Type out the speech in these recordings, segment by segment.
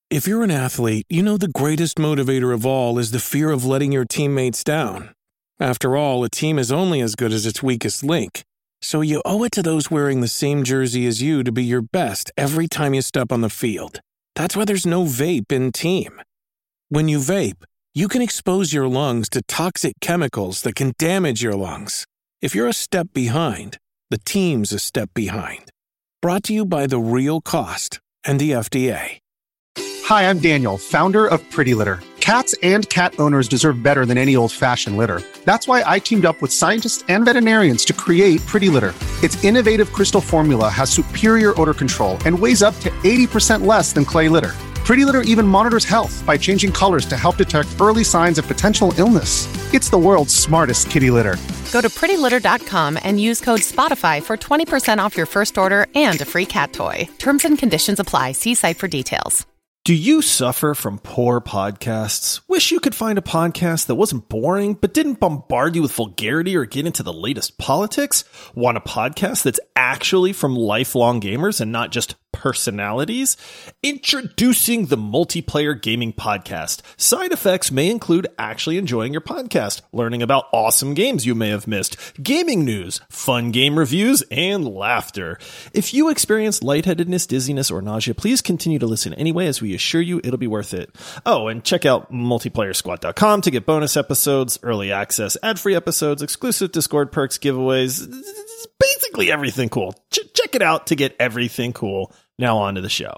If you're an athlete, you know the greatest motivator of all is the fear of letting your teammates down. After all, a team is only as good as its weakest link. So you owe it to those wearing the same jersey as you to be your best every time you step on the field. That's why there's no vape in team. When you vape, you can expose your lungs to toxic chemicals that can damage your lungs. If you're a step behind, the team's a step behind. Brought to you by The Real Cost and the FDA. Hi, I'm Daniel, founder of Pretty Litter. Cats and cat owners deserve better than any old-fashioned litter. That's why I teamed up with scientists and veterinarians to create Pretty Litter. Its innovative crystal formula has superior odor control and weighs up to 80% less than clay litter. Pretty Litter even monitors health by changing colors to help detect early signs of potential illness. It's the world's smartest kitty litter. Go to prettylitter.com and use code SPOTIFY for 20% off your first order and a free cat toy. Terms and conditions apply. See site for details. Do you suffer from poor podcasts? Wish you could find a podcast that wasn't boring, but didn't bombard you with vulgarity or get into the latest politics? Want a podcast that's actually from lifelong gamers and not just personalities? Introducing the Multiplayer Gaming Podcast. Side effects may include actually enjoying your podcast, learning about awesome games you may have missed, gaming news, fun game reviews, and laughter. If you experience lightheadedness, dizziness, or nausea, please continue to listen anyway, as we assure you it'll be worth it. Oh, and check out multiplayersquad.com to get bonus episodes, early access, ad-free episodes, exclusive Discord perks, giveaways, basically everything cool. Check it out to get everything cool. Now on to the show.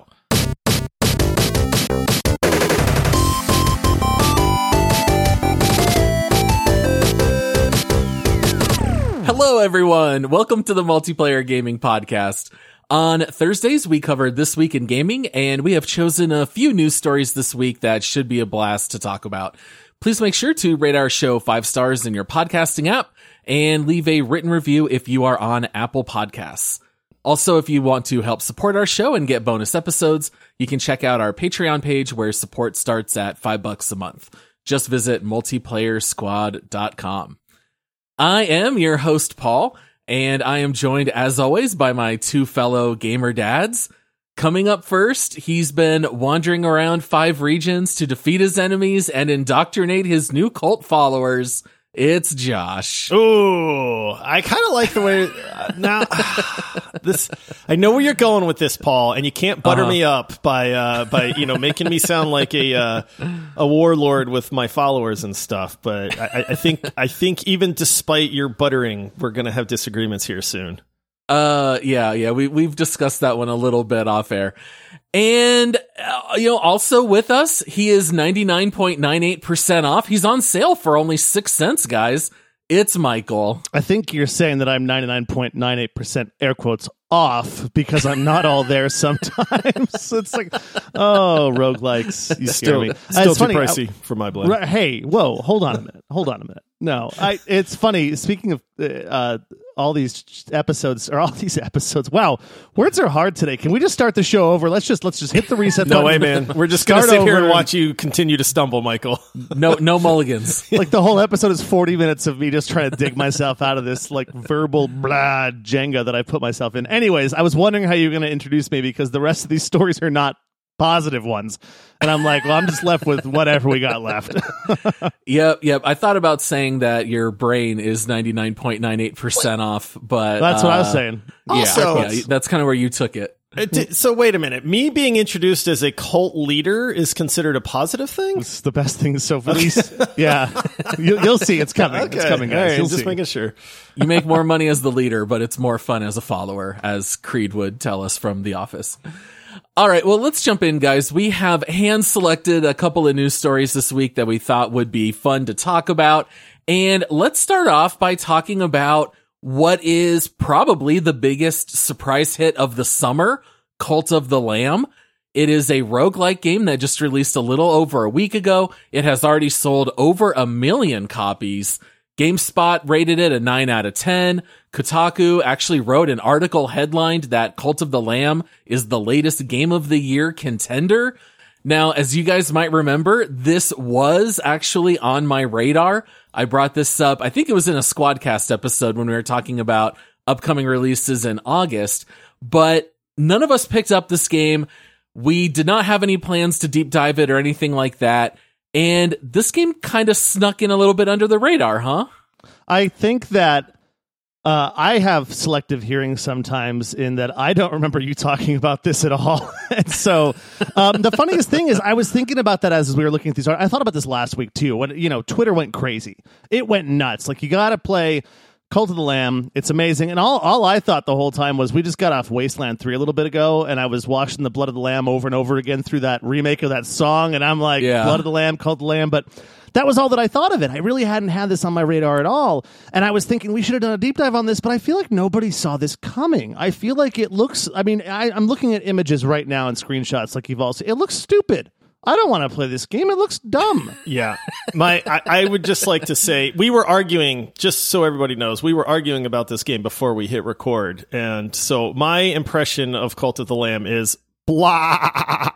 Hello, everyone. Welcome to the Multiplayer Gaming Podcast. On Thursdays, we covered This Week in Gaming, and we have chosen a few news stories this week that should be a blast to talk about. Please make sure to rate our show 5 stars in your podcasting app and leave a written review if you are on Apple Podcasts. Also, if you want to help support our show and get bonus episodes, you can check out our Patreon page where support starts at $5 a month. Just visit multiplayersquad.com. I am your host, Paul, and I am joined, as always, by my 2 fellow gamer dads. Coming up first, he's been wandering around 5 regions to defeat his enemies and indoctrinate his new cult followers. It's Josh. Ooh, I kind of like the way now this. I know where you're going with this, Paul, and you can't butter me up by making me sound like a warlord with my followers and stuff. But I think even despite your buttering, we're gonna have disagreements here soon. Yeah. We've discussed that one a little bit off air. And, also with us, he is 99.98% off. He's on sale for only 6 cents, guys. It's Michael. I think you're saying that I'm 99.98% air quotes off because I'm not all there sometimes. It's like, oh, roguelikes, you scare me. Still too pricey for my blood. Hey, whoa, hold on a minute. No, it's funny. Speaking of all these episodes. Wow, words are hard today. Can we just start the show over? Let's just hit the reset button. No way, man. We're just going to sit here and watch you continue to stumble, Michael. No mulligans. Like the whole episode is 40 minutes of me just trying to dig myself out of this like verbal blah Jenga that I put myself in. Anyways, I was wondering how you were going to introduce me because the rest of these stories are not positive ones. And I'm like, well, I'm just left with whatever we got left. Yep. I thought about saying that your brain is 99.98% off, but that's what I was saying. Yeah, that's kind of where you took it. So wait a minute. Me being introduced as a cult leader is considered a positive thing? It's the best thing. So at least, yeah, you'll see. It's coming. Okay. It's coming, guys. Right, You'll just see. making sure. You make more money as the leader, but it's more fun as a follower, as Creed would tell us from The Office. All right, well, let's jump in, guys. We have hand-selected a couple of news stories this week that we thought would be fun to talk about. And let's start off by talking about what is probably the biggest surprise hit of the summer, Cult of the Lamb. It is a roguelike game that just released a little over a week ago. It has already sold over 1 million copies. GameSpot rated it a 9 out of 10. Kotaku actually wrote an article headlined that Cult of the Lamb is the latest Game of the Year contender. Now, as you guys might remember, this was actually on my radar. I brought this up, I think it was in a Squadcast episode when we were talking about upcoming releases in August, but none of us picked up this game. We did not have any plans to deep dive it or anything like that. And this game kind of snuck in a little bit under the radar, huh? I think that I have selective hearing sometimes in that I don't remember you talking about this at all. And so the funniest thing is I was thinking about that as we were looking at these. I thought about this last week too. When, Twitter went crazy. It went nuts. Like, you got to play Cult of the Lamb. It's amazing. And all I thought the whole time was we just got off Wasteland 3 a little bit ago, and I was watching the Blood of the Lamb over and over again through that remake of that song, and I'm like, Blood of the Lamb, Cult of the Lamb. But that was all that I thought of it. I really hadn't had this on my radar at all. And I was thinking we should have done a deep dive on this, but I feel like nobody saw this coming. I feel like it looks, I'm looking at images right now and screenshots like you've all seen. It looks stupid. I don't want to play this game. It looks dumb. Yeah. I would just like to say, we were arguing, just so everybody knows, we were arguing about this game before we hit record. And so my impression of Cult of the Lamb is blah.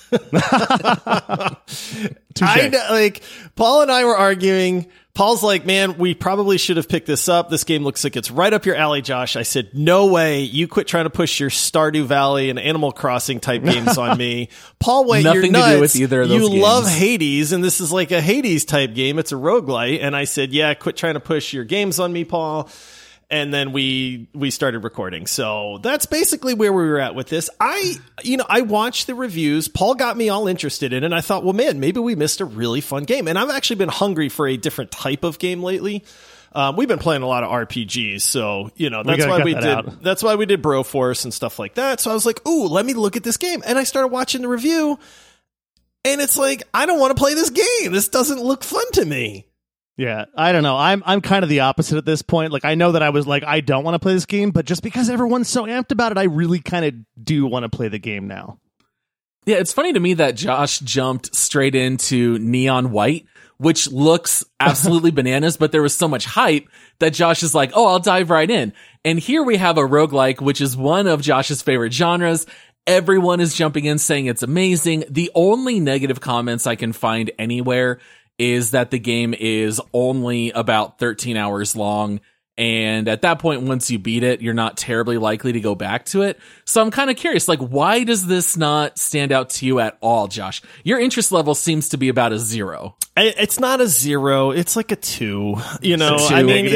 Paul and I were arguing. Paul's like, man, we probably should have picked this up. This game looks like it's right up your alley, Josh. I said, no way. You quit trying to push your Stardew Valley and Animal Crossing type games on me. Paul, wait, nothing you're nuts. to do with either of those games. You love Hades, and this is like a Hades type game. It's a roguelite. And I said, yeah, quit trying to push your games on me, Paul. And then we started recording. So that's basically where we were at with this. I watched the reviews. Paul got me all interested in it. And I thought, well, man, maybe we missed a really fun game. And I've actually been hungry for a different type of game lately. We've been playing a lot of RPGs. So, that's why we did Broforce and stuff like that. So I was like, ooh, let me look at this game. And I started watching the review. And it's like, I don't want to play this game. This doesn't look fun to me. Yeah, I don't know. I'm kind of the opposite at this point. Like, I know that I was like, I don't want to play this game, but just because everyone's so amped about it, I really kind of do want to play the game now. Yeah, it's funny to me that Josh jumped straight into Neon White, which looks absolutely bananas, but there was so much hype that Josh is like, oh, I'll dive right in. And here we have a roguelike, which is one of Josh's favorite genres. Everyone is jumping in saying it's amazing. The only negative comments I can find anywhere is that the game is only about 13 hours long. And at that point, once you beat it, you're not terribly likely to go back to it. So I'm kind of curious, like, why does this not stand out to you at all, Josh? Your interest level seems to be about a 0. It's not a 0. It's like a 2. I mean,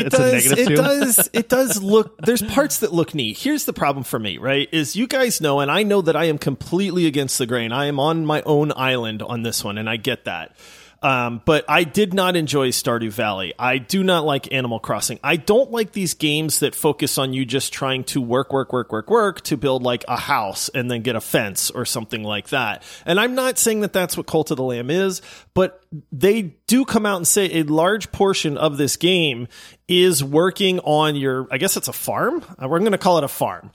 it does look, there's parts that look neat. Here's the problem for me, right? Is you guys know, and I know that I am completely against the grain. I am on my own island on this one, and I get that. But I did not enjoy Stardew Valley. I do not like Animal Crossing. I don't like these games that focus on you just trying to work to build like a house and then get a fence or something like that. And I'm not saying that that's what Cult of the Lamb is, but they do come out and say a large portion of this game is working on your, I guess it's a farm. We're going to call it a farm.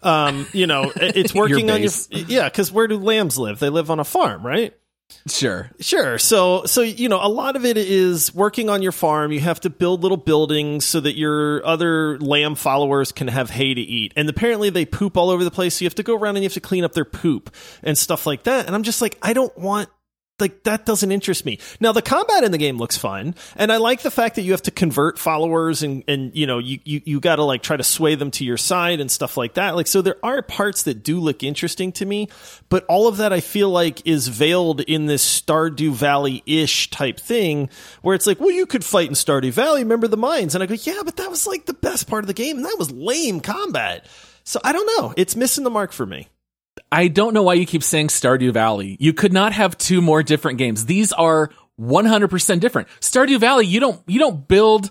It's working on your, because where do lambs live? They live on a farm, right? Sure. So, a lot of it is working on your farm. You have to build little buildings so that your other lamb followers can have hay to eat. And apparently they poop all over the place. So you have to go around and you have to clean up their poop and stuff like that. And I'm just like, I don't want, like, that doesn't interest me. Now, the combat in the game looks fun, and I like the fact that you have to convert followers and you got to like try to sway them to your side and stuff like that. Like, so there are parts that do look interesting to me, but all of that I feel like is veiled in this Stardew Valley-ish type thing where it's like, well, you could fight in Stardew Valley, remember the mines? And I go, yeah, but that was like the best part of the game, and that was lame combat. So I don't know. It's missing the mark for me. I don't know why you keep saying Stardew Valley. You could not have two more different games. These are 100% different. Stardew Valley, you don't build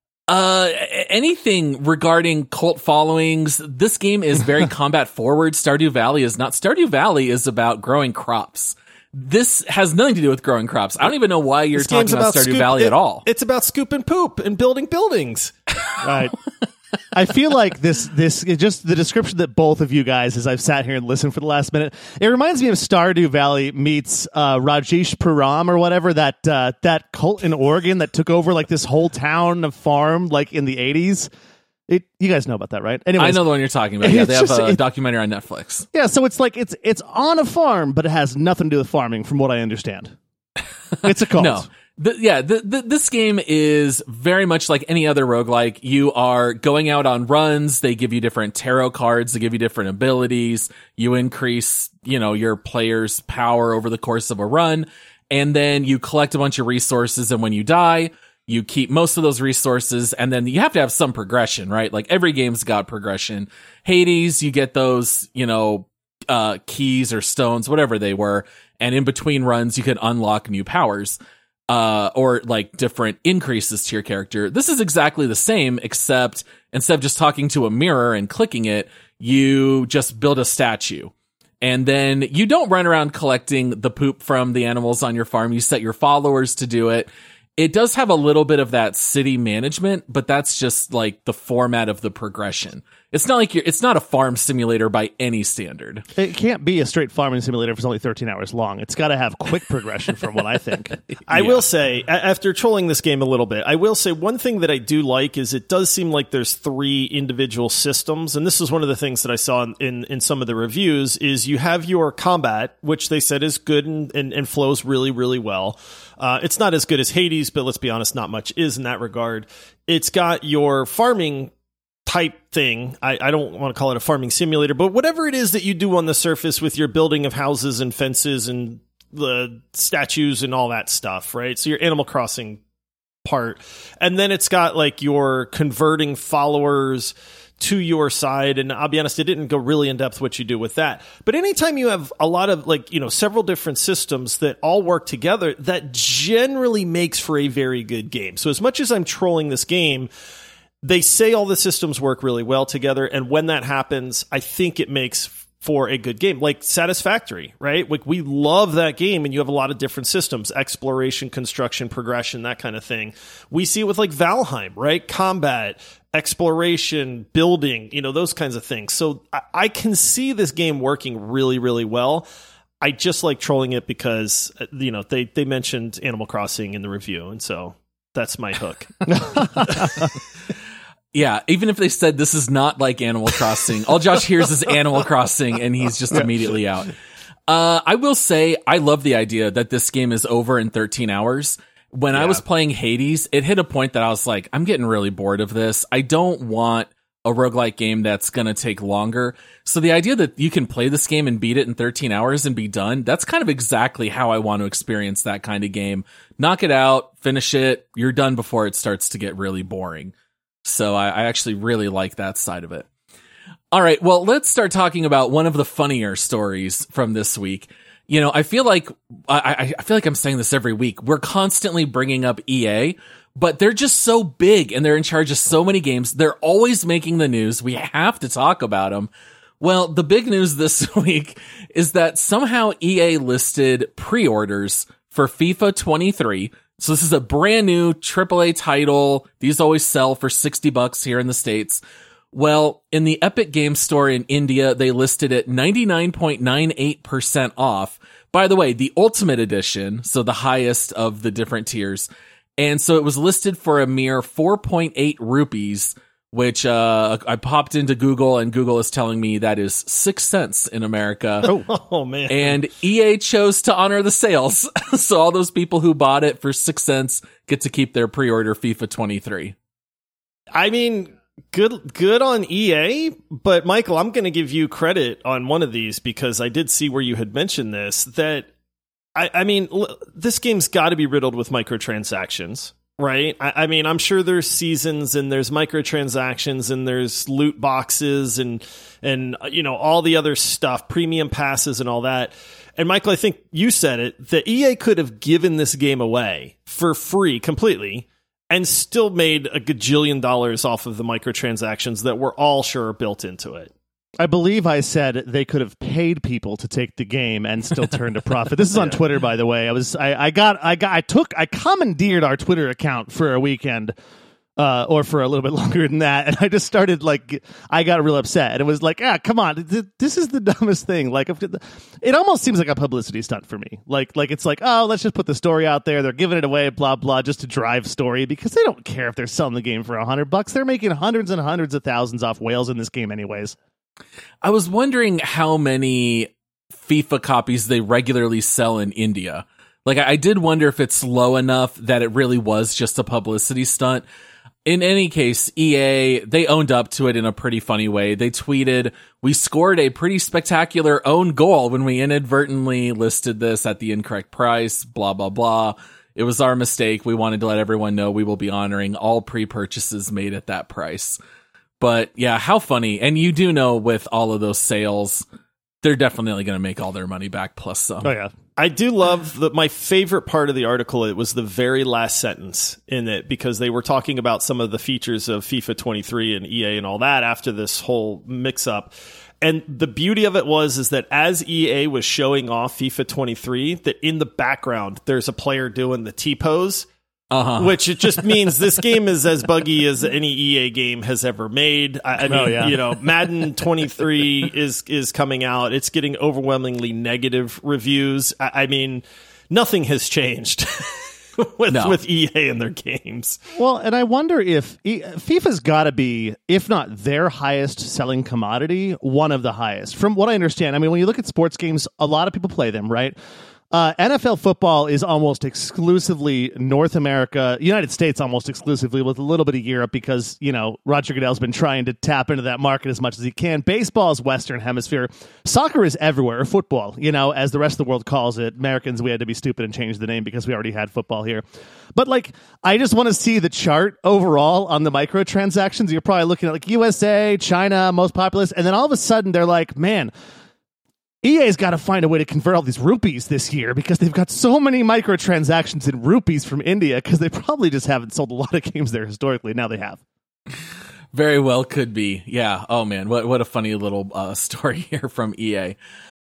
anything regarding cult followings. This game is very combat forward. Stardew Valley is not. Stardew Valley is about growing crops. This has nothing to do with growing crops. I don't even know why you're talking about Stardew Valley at all. It's about scooping poop and building buildings. Right. I feel like this just the description that both of you guys, as I've sat here and listened for the last minute, it reminds me of Stardew Valley meets Rajesh Puram or whatever, that cult in Oregon that took over like this whole town of farm like in the 80s. You guys know about that, right? Anyways, I know the one you're talking about. Yeah, they have a documentary on Netflix. Yeah, so it's like it's on a farm, but it has nothing to do with farming, from what I understand. It's a cult. This game is very much like any other roguelike. You are going out on runs. They give you different tarot cards. They give you different abilities. You increase, your player's power over the course of a run. And then you collect a bunch of resources. And when you die, you keep most of those resources. And then you have to have some progression, right? Like every game's got progression. Hades, you get those, keys or stones, whatever they were. And in between runs, you can unlock new powers. Or like different increases to your character. This is exactly the same, except instead of just talking to a mirror and clicking it, you just build a statue. And then you don't run around collecting the poop from the animals on your farm. You set your followers to do it. It does have a little bit of that city management, but that's just like the format of the progression. It's not like it's not a farm simulator by any standard. It can't be a straight farming simulator if it's only 13 hours long. It's got to have quick progression from what I think. I will say, after trolling this game a little bit, I will say one thing that I do like is it does seem like there's 3 individual systems. And this is one of the things that I saw in some of the reviews is you have your combat, which they said is good and flows really, really well. It's not as good as Hades, but let's be honest, not much is in that regard. It's got your farming type thing. I don't want to call it a farming simulator, but whatever it is that you do on the surface with your building of houses and fences and the statues and all that stuff, right? So your Animal Crossing part. And then it's got like your converting followers to your side. And I'll be honest, it didn't go really in depth what you do with that. But anytime you have a lot of several different systems that all work together, that generally makes for a very good game. So as much as I'm trolling this game, they say all the systems work really well together. And when that happens, I think it makes for a good game, like Satisfactory, right? Like we love that game and you have a lot of different systems, exploration, construction, progression, that kind of thing. We see it with like Valheim, right? Combat, exploration, building, those kinds of things. So I can see this game working really, really well. I just like trolling it because, they mentioned Animal Crossing in the review. And so that's my hook. Yeah, even if they said this is not like Animal Crossing, all Josh hears is Animal Crossing and he's just immediately out. I will say I love the idea that this game is over in 13 hours. When I was playing Hades, it hit a point that I was like, I'm getting really bored of this. I don't want a roguelike game that's going to take longer. So the idea that you can play this game and beat it in 13 hours and be done, that's kind of exactly how I want to experience that kind of game. Knock it out, finish it, you're done before it starts to get really boring. So I actually really like that side of it. All right, well, let's start talking about one of the funnier stories from this week. I feel like I feel like I'm saying this every week. We're constantly bringing up EA, but they're just so big and they're in charge of so many games. They're always making the news. We have to talk about them. Well, the big news this week is that somehow EA listed pre-orders for FIFA 23. So this is a brand new AAA title. These always sell for $60 here in the States. Well, in the Epic Games Store in India, they listed it 99.98% off. By the way, the Ultimate Edition, so the highest of the different tiers. And so it was listed for a mere 4.8 rupees, which I popped into Google and Google is telling me that is 6 cents in America. Oh man. And EA chose to honor the sales. So all those people who bought it for 6 cents get to keep their pre-order FIFA 23. I mean, good on EA, but Michael, I'm going to give you credit on one of these because I did see where you had mentioned this, that I mean, this game's got to be riddled with microtransactions. Right. I mean, I'm sure there's seasons and there's microtransactions and there's loot boxes and all the other stuff, premium passes and all that. And Michael, I think you said it, that EA could have given this game away for free completely and still made a gajillion dollars off of the microtransactions that we're all sure are built into it. I believe I said they could have paid people to take the game and still turned a profit. This is on Twitter, by the way. I commandeered our Twitter account for a weekend, or for a little bit longer than that, and I just started I got real upset, and it was like, come on, this is the dumbest thing. Like, it almost seems like a publicity stunt for me. Like it's like, oh, let's just put the story out there. They're giving it away, blah blah, just to drive story because they don't care if they're selling the game for $100. They're making hundreds and hundreds of thousands off whales in this game, anyways. I was wondering how many FIFA copies they regularly sell in India. Like, I did wonder if it's low enough that it really was just a publicity stunt. In any case, EA, they owned up to it in a pretty funny way. They tweeted, "We scored a pretty spectacular own goal when we inadvertently listed this at the incorrect price, blah, blah, blah. It was our mistake. We wanted to let everyone know we will be honoring all pre-purchases made at that price." But yeah, how funny. And you do know with all of those sales, they're definitely going to make all their money back plus some. Oh, yeah. I do love my favorite part of the article. It was the very last sentence in it, because they were talking about some of the features of FIFA 23 and EA and all that after this whole mix up. And the beauty of it is that as EA was showing off FIFA 23, that in the background, there's a player doing the T-pose. Which it just means this game is as buggy as any EA game has ever made. I mean, Madden 23 is coming out. It's getting overwhelmingly negative reviews. I mean, nothing has changed with EA and their games. Well, and I wonder if FIFA's got to be, if not their highest selling commodity, one of the highest. From what I understand, I mean, when you look at sports games, a lot of people play them, right? NFL football is almost exclusively North America, United States almost exclusively, with a little bit of Europe because, Roger Goodell's been trying to tap into that market as much as he can. Baseball is Western Hemisphere. Soccer is everywhere, or football, as the rest of the world calls it. Americans, we had to be stupid and change the name because we already had football here. But, I just want to see the chart overall on the microtransactions. You're probably looking at, USA, China, most populous, and then all of a sudden they're like, man, EA's got to find a way to convert all these rupees this year because they've got so many microtransactions in rupees from India because they probably just haven't sold a lot of games there historically. Now they have. Very well could be. Yeah. Oh, man. What a funny little story here from EA.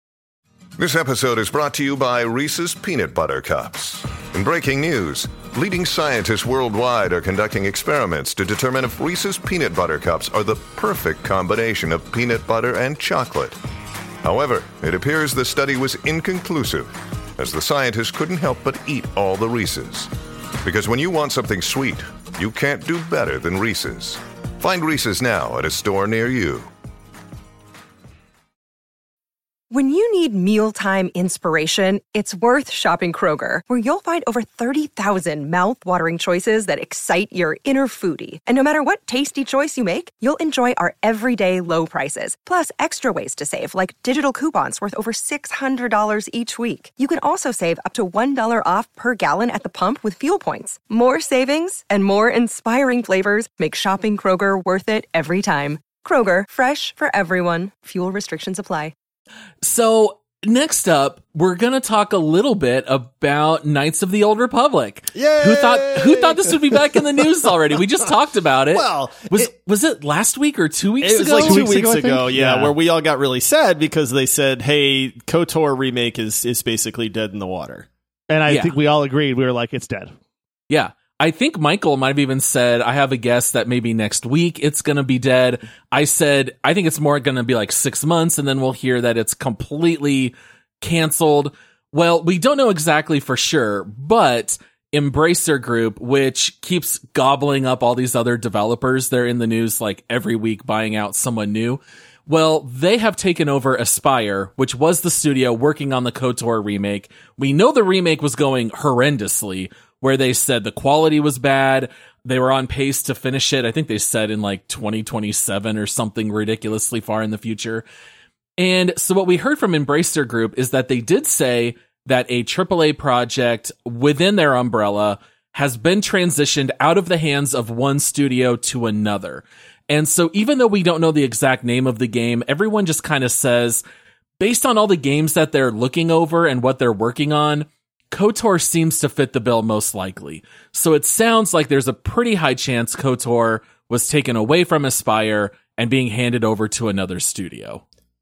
This episode is brought to you by Reese's Peanut Butter Cups. In breaking news, leading scientists worldwide are conducting experiments to determine if Reese's Peanut Butter Cups are the perfect combination of peanut butter and chocolate. However, it appears the study was inconclusive, as the scientists couldn't help but eat all the Reese's. Because when you want something sweet, you can't do better than Reese's. Find Reese's now at a store near you. When you need mealtime inspiration, it's worth shopping Kroger, where you'll find over 30,000 mouth-watering choices that excite your inner foodie. And no matter what tasty choice you make, you'll enjoy our everyday low prices, plus extra ways to save, like digital coupons worth over $600 each week. You can also save up to $1 off per gallon at the pump with fuel points. More savings and more inspiring flavors make shopping Kroger worth it every time. Kroger, fresh for everyone. Fuel restrictions apply. So next up, we're going to talk a little bit about Knights of the Old Republic. Yay! Who thought this would be back in the news already? We just talked about it. Well, was it last week or 2 weeks ago? It was like 2 weeks ago, yeah, where we all got really sad because they said, hey, KOTOR remake is basically dead in the water. And I think we all agreed. We were like, it's dead. Yeah. I think Michael might have even said, I have a guess that maybe next week it's going to be dead. I said, I think it's more going to be like 6 months, and then we'll hear that it's completely canceled. Well, we don't know exactly for sure, but Embracer Group, which keeps gobbling up all these other developers, they're in the news like every week buying out someone new. Well, they have taken over Aspyr, which was the studio working on the KOTOR remake. We know the remake was going horrendously, where they said the quality was bad. They were on pace to finish it. I think they said in like 2027 or something ridiculously far in the future. And so what we heard from Embracer Group is that they did say that a AAA project within their umbrella has been transitioned out of the hands of one studio to another. And so even though we don't know the exact name of the game, everyone just kind of says, based on all the games that they're looking over and what they're working on, KOTOR seems to fit the bill most likely. So it sounds like there's a pretty high chance KOTOR was taken away from Aspyr and being handed over to another studio.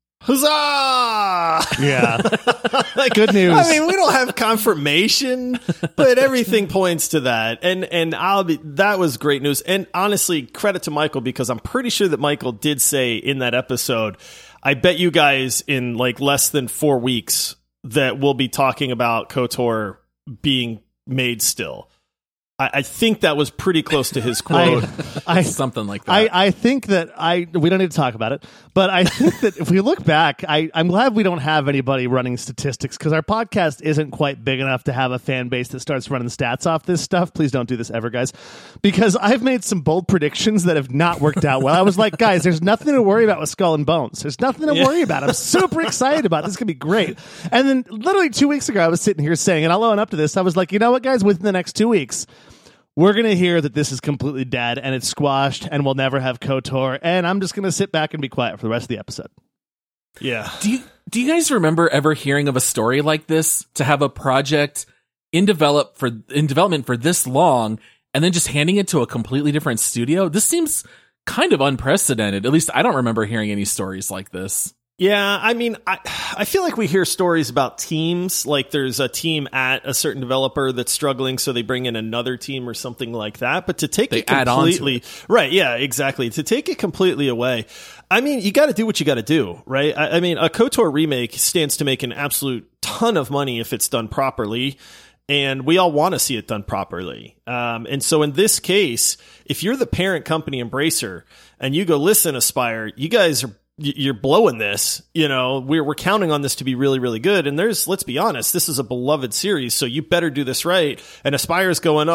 Huzzah! Yeah. Good news. I mean, we don't have confirmation, but everything points to that. And that was great news. And honestly, credit to Michael, because I'm pretty sure that Michael did say in that episode, I bet you guys in like less than 4 weeks that we'll be talking about KOTOR being made still. I think that was pretty close to his quote. Something like that. I think that we don't need to talk about it, but I think that if we look back, I'm glad we don't have anybody running statistics, because our podcast isn't quite big enough to have a fan base that starts running stats off this stuff. Please don't do this ever, guys, because I've made some bold predictions that have not worked out well. I was like, guys, there's nothing to worry about with Skull and Bones. There's nothing to worry about. I'm super excited about it. This could be great. And then literally 2 weeks ago, I was sitting here saying, and I'll own up to this, I was like, you know what, guys, within the next 2 weeks, we're going to hear that this is completely dead and it's squashed and we'll never have KOTOR, and I'm just going to sit back and be quiet for the rest of the episode. Yeah. Do you guys remember ever hearing of a story like this, to have a project in development for this long and then just handing it to a completely different studio? This seems kind of unprecedented. At least I don't remember hearing any stories like this. Yeah, I mean, I feel like we hear stories about teams, like there's a team at a certain developer that's struggling, so they bring in another team or something like that. But to take it completely, right? Yeah, exactly. To take it completely away, I mean, you got to do what you got to do, right? I mean, a KOTOR remake stands to make an absolute ton of money if it's done properly. And we all want to see it done properly. And so in this case, if you're the parent company Embracer and you go, listen, Aspyr, you're blowing this, we're counting on this to be really, really good. And let's be honest, this is a beloved series, so you better do this right. And Aspyr's going,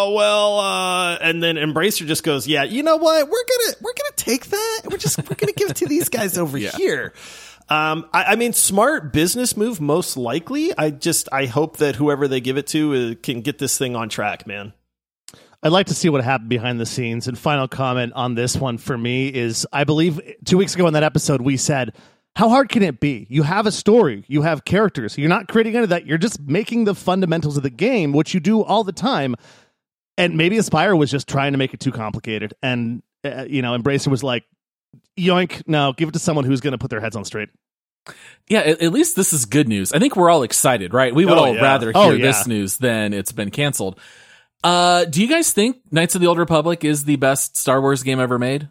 and then Embracer just goes, yeah, you know what? We're going to take that. We're going to give it to these guys over here. I mean, smart business move, most likely. I hope that whoever they give it to can get this thing on track, man. I'd like to see what happened behind the scenes. And final comment on this one for me is, I believe 2 weeks ago in that episode, we said, how hard can it be? You have a story, you have characters, you're not creating any of that. You're just making the fundamentals of the game, which you do all the time. And maybe Aspyr was just trying to make it too complicated. And, Embracer was like, yoink, no, give it to someone who's going to put their heads on straight. Yeah, at least this is good news. I think we're all excited, right? We would rather hear this news than it's been canceled. Do you guys think Knights of the Old Republic is the best Star Wars game ever made?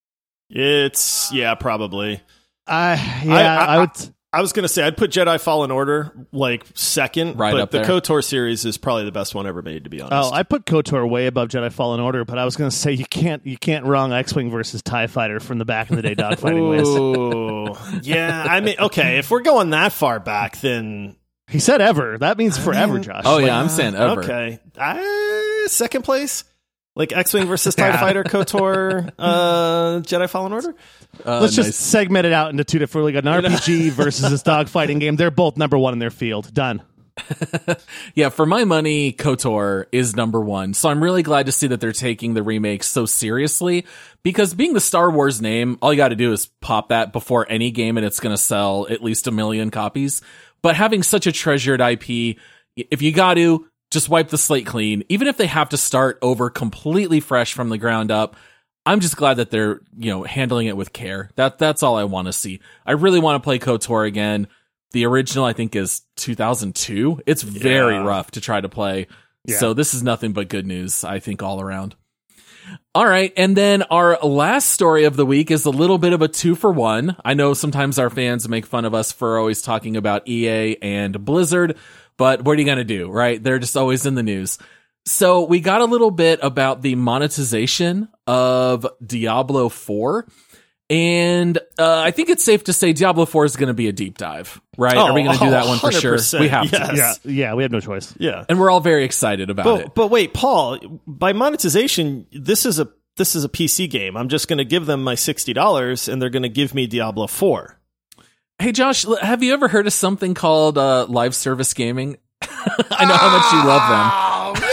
Probably. I would. I was going to say I'd put Jedi Fallen Order second, right, but up the there. KOTOR series is probably the best one ever made, to be honest. Oh, I put KOTOR way above Jedi Fallen Order, but I was going to say you can't wrong X-Wing versus TIE Fighter from the back in the day dogfighting ways. Yeah, I mean, okay, if we're going that far back, then he said ever. That means forever, Josh. Oh yeah, I'm saying ever. Okay, second place. Like X-Wing versus TIE Fighter, KOTOR, Jedi Fallen Order? Let's just segment it out into two different. We got an RPG versus this dogfighting game. They're both number one in their field. Done. Yeah, for my money, KOTOR is number one. So I'm really glad to see that they're taking the remake so seriously, because being the Star Wars name, all you got to do is pop that before any game and it's going to sell at least 1 million copies. But having such a treasured IP, if you got to, just wipe the slate clean. Even if they have to start over completely fresh from the ground up, I'm just glad that they're, handling it with care. That's all I want to see. I really want to play KOTOR again. The original, I think, is 2002. It's very rough to try to play. Yeah. So this is nothing but good news, I think, all around. All right. And then our last story of the week is a little bit of a 2-for-1. I know sometimes our fans make fun of us for always talking about EA and Blizzard, but what are you going to do, right? They're just always in the news. So we got a little bit about the monetization of Diablo 4. And I think it's safe to say Diablo 4 is going to be a deep dive, right? Are we going to do that one for sure? We have to. Yeah, we have no choice. Yeah. And we're all very excited about it. But wait, Paul, by monetization, this is a PC game. I'm just going to give them my $60 and they're going to give me Diablo 4. Hey, Josh, have you ever heard of something called live service gaming? I know how much you love them.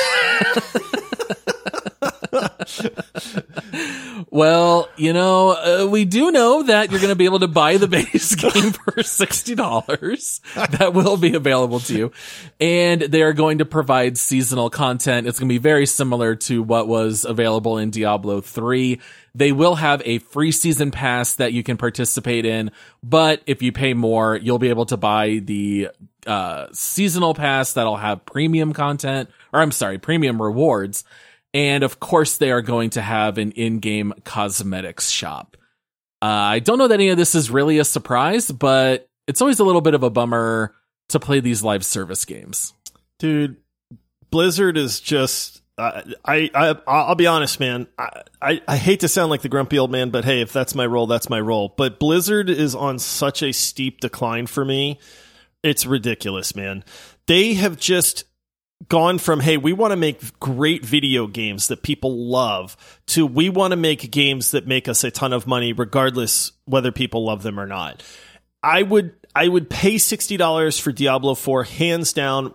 Well, we do know that you're going to be able to buy the base game for $60. That will be available to you. And they are going to provide seasonal content. It's going to be very similar to what was available in Diablo 3. They will have a free season pass that you can participate in, but if you pay more, you'll be able to buy the seasonal pass that'll have premium content, premium rewards. And of course, they are going to have an in-game cosmetics shop. I don't know that any of this is really a surprise, but it's always a little bit of a bummer to play these live service games. Dude, Blizzard is just I'll be honest, man. I hate to sound like the grumpy old man, but hey, if that's my role, that's my role. But Blizzard is on such a steep decline for me. It's ridiculous, man. They have just gone from, hey, we want to make great video games that people love, to we want to make games that make us a ton of money regardless whether people love them or not. I would pay $60 for Diablo 4 hands down,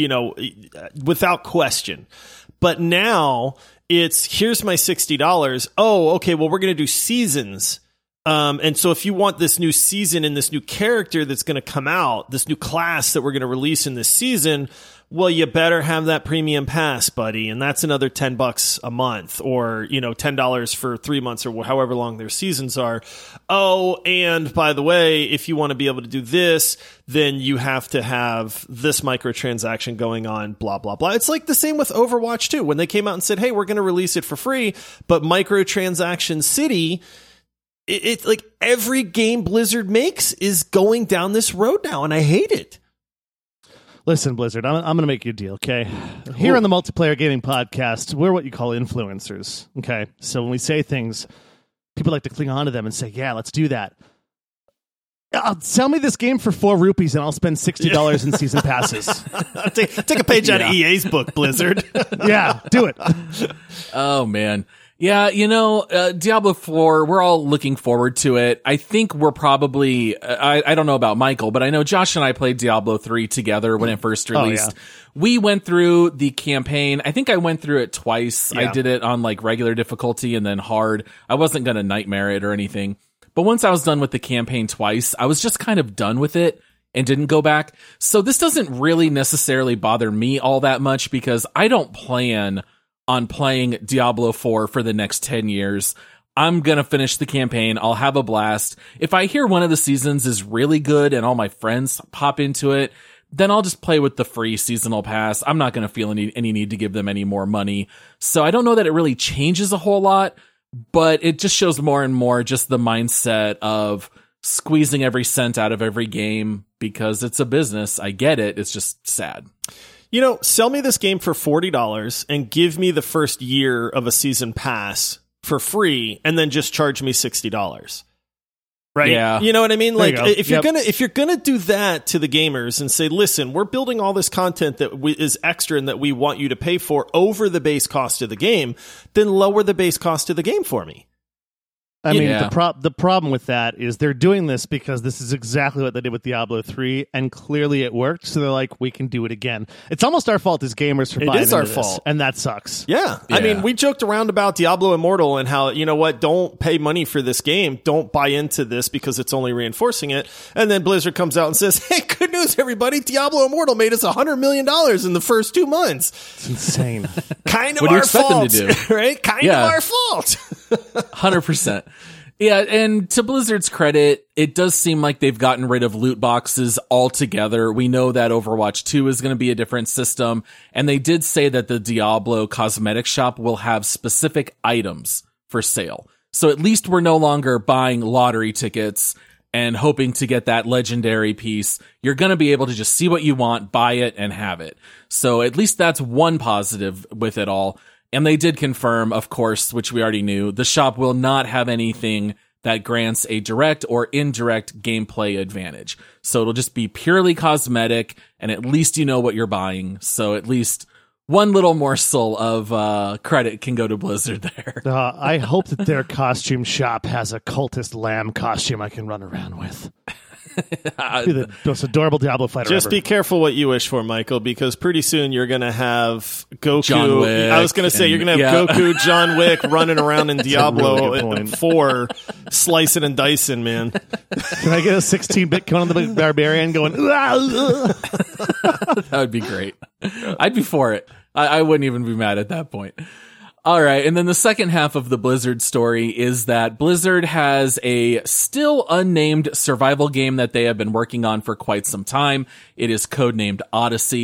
without question. But now it's, here's my $60. Oh, okay, well, we're going to do seasons. And so if you want this new season and this new character that's going to come out, this new class that we're going to release in this season, well, you better have that premium pass, buddy. And that's another $10 a month, or, $10 for 3 months, or however long their seasons are. Oh, and by the way, if you want to be able to do this, then you have to have this microtransaction going on, blah, blah, blah. It's like the same with Overwatch 2. When they came out and said, hey, we're going to release it for free, but microtransaction city, it's like every game Blizzard makes is going down this road now, and I hate it. Listen, Blizzard, I'm going to make you a deal, okay? Here on the Multiplayer Gaming Podcast, we're what you call influencers, okay? So when we say things, people like to cling on to them and say, yeah, let's do that. Sell me this game for 4 rupees and I'll spend $60 in season passes. Take a page out of EA's book, Blizzard. Yeah, do it. Oh, man. Yeah, Diablo 4, we're all looking forward to it. I think we're probably, I don't know about Michael, but I know Josh and I played Diablo 3 together when it first released. Oh, yeah. We went through the campaign. I think I went through it twice. Yeah. I did it on like regular difficulty and then hard. I wasn't going to nightmare it or anything. But once I was done with the campaign twice, I was just kind of done with it and didn't go back. So this doesn't really necessarily bother me all that much, because I don't plan on playing Diablo 4 for the next 10 years. I'm going to finish the campaign. I'll have a blast. If I hear one of the seasons is really good and all my friends pop into it, then I'll just play with the free seasonal pass. I'm not going to feel any need to give them any more money. So I don't know that it really changes a whole lot, but it just shows more and more just the mindset of squeezing every cent out of every game because it's a business. I get it. It's just sad. Sell me this game for $40 and give me the first year of a season pass for free, and then just charge me $60. Right? Yeah. You know what I mean? Like, if you're gonna do that to the gamers and say, listen, we're building all this content that is extra and that we want you to pay for over the base cost of the game, then lower the base cost of the game for me. I mean, the problem with that is they're doing this because this is exactly what they did with Diablo 3, and clearly it worked, so they're like, we can do it again. It's almost our fault as gamers for buying into this. It is our fault. And that sucks. Yeah. I mean, we joked around about Diablo Immortal and how, don't pay money for this game. Don't buy into this because it's only reinforcing it. And then Blizzard comes out and says, hey, good news, everybody. Diablo Immortal made us $100 million in the first 2 months. It's insane. Kind of our fault. What do you expect them to do? Right? Kind of our fault. 100%. Yeah, and to Blizzard's credit, it does seem like they've gotten rid of loot boxes altogether. We know that Overwatch 2 is going to be a different system, and they did say that the Diablo cosmetic shop will have specific items for sale. So at least we're no longer buying lottery tickets and hoping to get that legendary piece. You're going to be able to just see what you want, buy it, and have it. So at least that's one positive with it all. And they did confirm, of course, which we already knew, the shop will not have anything that grants a direct or indirect gameplay advantage. So it'll just be purely cosmetic, and at least you know what you're buying. So at least one little morsel of credit can go to Blizzard there. I hope that their costume shop has a cultist lamb costume I can run around with. Be the most adorable Diablo fighter Just ever. be careful what you wish for, Michael, because pretty soon you're going to have Goku. John Wick, I was going to say, you're going to have Goku, John Wick running around in Diablo 4, slicing and dicing, man. Can I get a 16-bit Conan the Barbarian going, That would be great. I'd be for it. I wouldn't even be mad at that point. All right. And then the second half of the Blizzard story is that Blizzard has a still unnamed survival game that they have been working on for quite some time. It is codenamed Odyssey.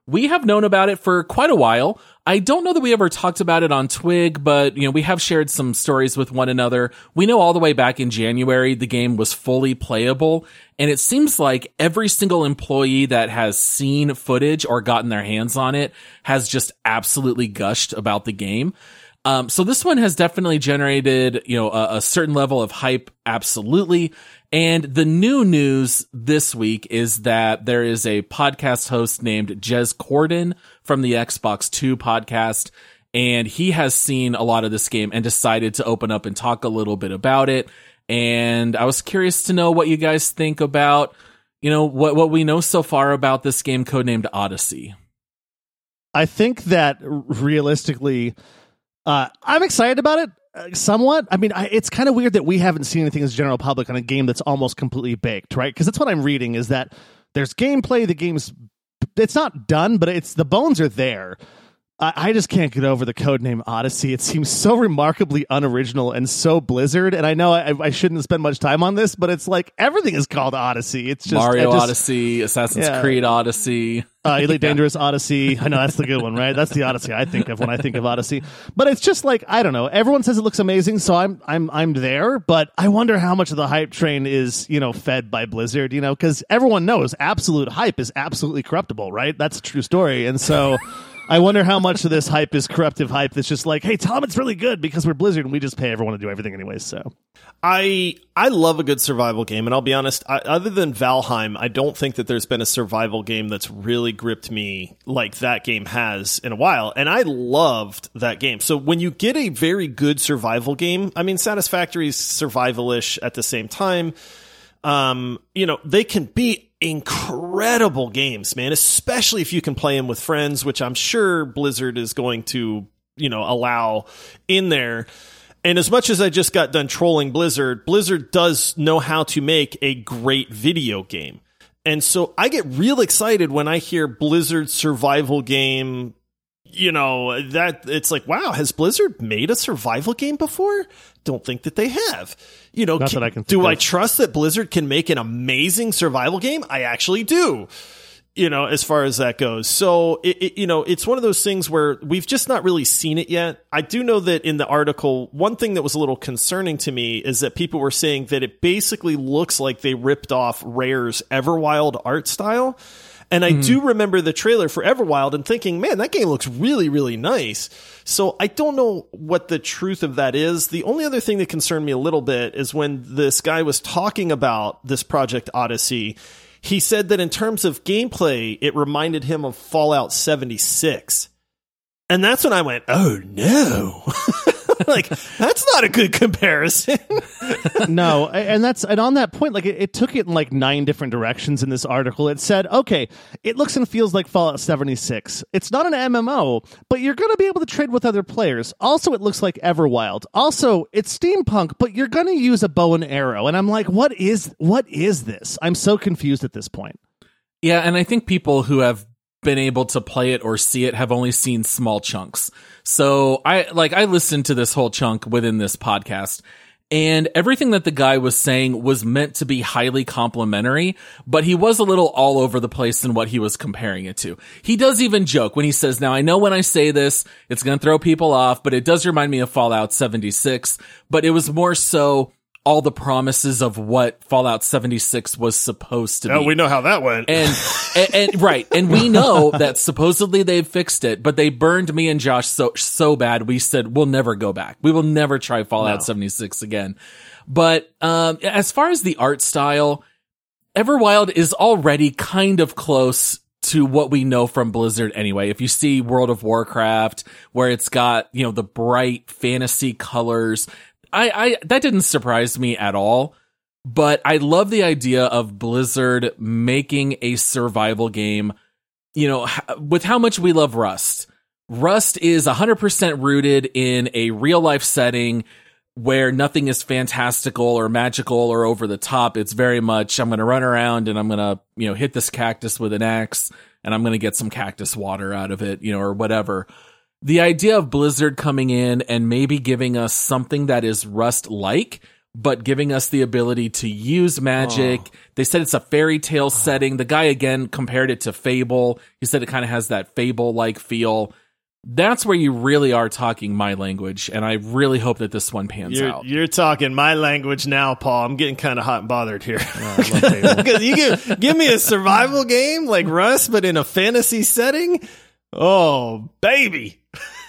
we have known about it for quite a while. I don't know that we ever talked about it on Twig, but we have shared some stories with one another. We know all the way back in January, the game was fully playable, and it seems like every single employee that has seen footage or gotten their hands on it has just absolutely gushed about the game. So this one has definitely generated, a certain level of hype. Absolutely. And the new news this week is that there is a podcast host named Jez Corden from the Xbox 2 podcast, and he has seen a lot of this game and decided to open up and talk a little bit about it. And I was curious to know what you guys think about, what we know so far about this game codenamed Odyssey. I think that realistically, I'm excited about it. Somewhat. I mean, it's kind of weird that we haven't seen anything as general public on a game that's almost completely baked, right? Because that's what I'm reading, is that there's gameplay, it's not done, but the bones are there. I just can't get over the codename Odyssey. It seems so remarkably unoriginal and so Blizzard. And I know I shouldn't spend much time on this, but it's like everything is called Odyssey. It's just Mario Odyssey, Assassin's Creed Odyssey, Elite Dangerous Odyssey. I know that's the good one, right? That's the Odyssey I think of when I think of Odyssey. But it's just like, I don't know. Everyone says it looks amazing, so I'm there. But I wonder how much of the hype train is fed by Blizzard. Because everyone knows absolute hype is absolutely corruptible, right? That's a true story, and so. I wonder how much of this hype is corruptive hype that's just like, hey, tell them it's really good because we're Blizzard and we just pay everyone to do everything anyways. So I love a good survival game, and I'll be honest, other than Valheim, I don't think that there's been a survival game that's really gripped me like that game has in a while, and I loved that game. So when you get a very good survival game, I mean, Satisfactory is survival-ish at the same time. They can be incredible games, man, especially if you can play them with friends, which I'm sure Blizzard is going to, allow in there. And as much as I just got done trolling Blizzard does know how to make a great video game. And so I get real excited when I hear Blizzard survival game, that it's like, wow, has Blizzard made a survival game before? Don't think that they have. Not that I can think do of. I trust that Blizzard can make an amazing survival game? I actually do. As far as that goes. So it's one of those things where we've just not really seen it yet. I do know that in the article, one thing that was a little concerning to me is that people were saying that it basically looks like they ripped off Rare's Everwild art style. And I do remember the trailer for Everwild and thinking, man, that game looks really, really nice. So I don't know what the truth of that is. The only other thing that concerned me a little bit is when this guy was talking about this Project Odyssey, he said that in terms of gameplay, it reminded him of Fallout 76. And that's when I went, oh no. Like, that's not a good comparison. No, and on that point, like it took it in like 9 different directions in this article. It said, okay, it looks and feels like Fallout 76. It's not an MMO, but you're going to be able to trade with other players. Also, it looks like Everwild. Also, it's steampunk, but you're going to use a bow and arrow. And I'm like, what is this? I'm so confused at this point. Yeah, and I think people who have been able to play it or see it have only seen small chunks. So I listened to this whole chunk within this podcast, and everything that the guy was saying was meant to be highly complimentary, but he was a little all over the place in what he was comparing it to. He does even joke when he says, now I know when I say this, it's going to throw people off, but it does remind me of Fallout 76, but it was more so all the promises of what Fallout 76 was supposed to be. Oh, we know how that went. And right. And we know that supposedly they've fixed it, but they burned me and Josh so bad. We said, we'll never go back. We will never try Fallout 76 again. But, as far as the art style, Everwild is already kind of close to what we know from Blizzard anyway. If you see World of Warcraft, where it's got, the bright fantasy colors, that didn't surprise me at all, but I love the idea of Blizzard making a survival game, with how much we love Rust. Rust is 100% rooted in a real life setting where nothing is fantastical or magical or over the top. It's very much, I'm going to run around and I'm going to, hit this cactus with an axe and I'm going to get some cactus water out of it, or whatever. The idea of Blizzard coming in and maybe giving us something that is Rust-like, but giving us the ability to use magic. They said it's a fairy tale setting. The guy, again, compared it to Fable. He said it kind of has that Fable-like feel. That's where you really are talking my language, and I really hope that this one pans out. You're talking my language now, Paul. I'm getting kind of hot and bothered here. Because you give me a survival game like Rust, but in a fantasy setting? Oh, baby.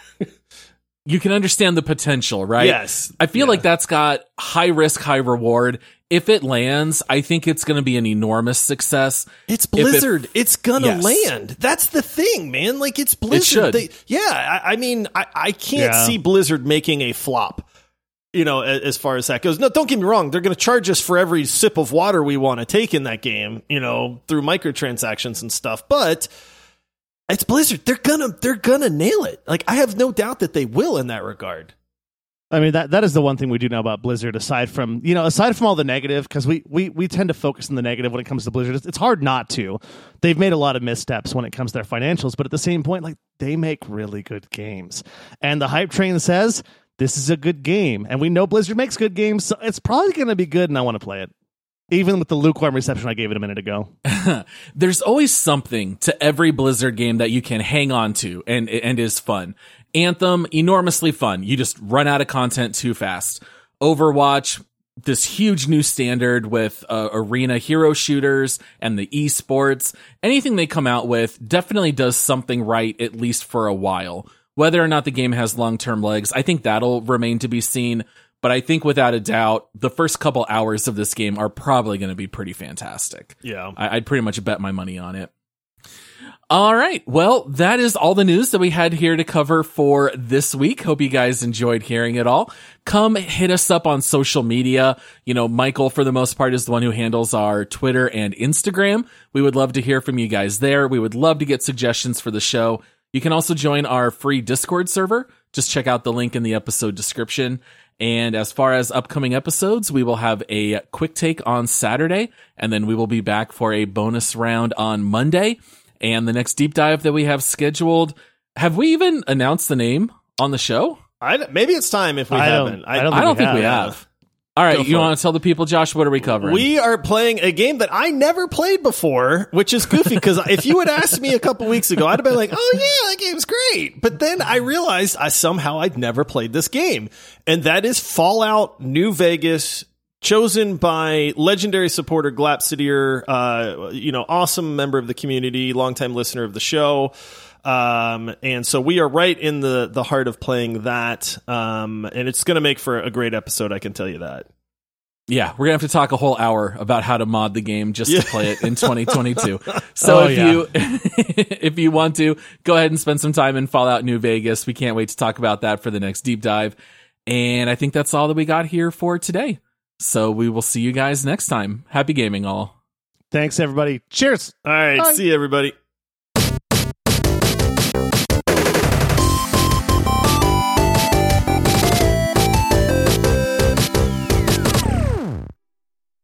You can understand the potential, right? Yes. I feel like that's got high risk, high reward. If it lands, I think it's going to be an enormous success. It's Blizzard. It's going to land. That's the thing, man. Like, it's Blizzard. It should. I mean, I can't see Blizzard making a flop, you know, as far as that goes. No, don't get me wrong. They're going to charge us for every sip of water we want to take in that game, you know, through microtransactions and stuff. But it's Blizzard. They're gonna nail it. Like, I have no doubt that they will in that regard. I mean, that is the one thing we do know about Blizzard, aside from all the negative, because we tend to focus on the negative when it comes to Blizzard. It's hard not to. They've made a lot of missteps when it comes to their financials, but at the same point, like, they make really good games. And the hype train says this is a good game. And we know Blizzard makes good games, so it's probably going to be good, and I want to play it. Even with the lukewarm reception I gave it a minute ago. There's always something to every Blizzard game that you can hang on to and is fun. Anthem, enormously fun. You just run out of content too fast. Overwatch, this huge new standard with arena hero shooters and the esports. Anything they come out with definitely does something right, at least for a while. Whether or not the game has long-term legs, I think that'll remain to be seen. But I think without a doubt, the first couple hours of this game are probably going to be pretty fantastic. Yeah. I'd pretty much bet my money on it. All right. Well, that is all the news that we had here to cover for this week. Hope you guys enjoyed hearing it all. Come hit us up on social media. You know, Michael, for the most part, is the one who handles our Twitter and Instagram. We would love to hear from you guys there. We would love to get suggestions for the show. You can also join our free Discord server. Just check out the link in the episode description. And as far as upcoming episodes, we will have a quick take on Saturday, and then we will be back for a bonus round on Monday. And the next deep dive that we have scheduled, have we even announced the name on the show? Maybe it's time if we haven't. I don't think we have. All right, you want to tell the people, Josh, what are we covering? We are playing a game that I never played before, which is goofy, because if you had asked me a couple weeks ago, I'd have been like, oh yeah, that game's great. But then I realized I'd never played this game. And that is Fallout New Vegas, chosen by legendary supporter Glapsidier, awesome member of the community, longtime listener of the show. And so we are right in the heart of playing that. And it's going to make for a great episode, I can tell you that. Yeah, we're going to have to talk a whole hour about how to mod the game just to play it in 2022. So if you want to, go ahead and spend some time in Fallout New Vegas. We can't wait to talk about that for the next deep dive. And I think that's all that we got here for today. So we will see you guys next time. Happy gaming, all. Thanks, everybody. Cheers. All right, see you, everybody.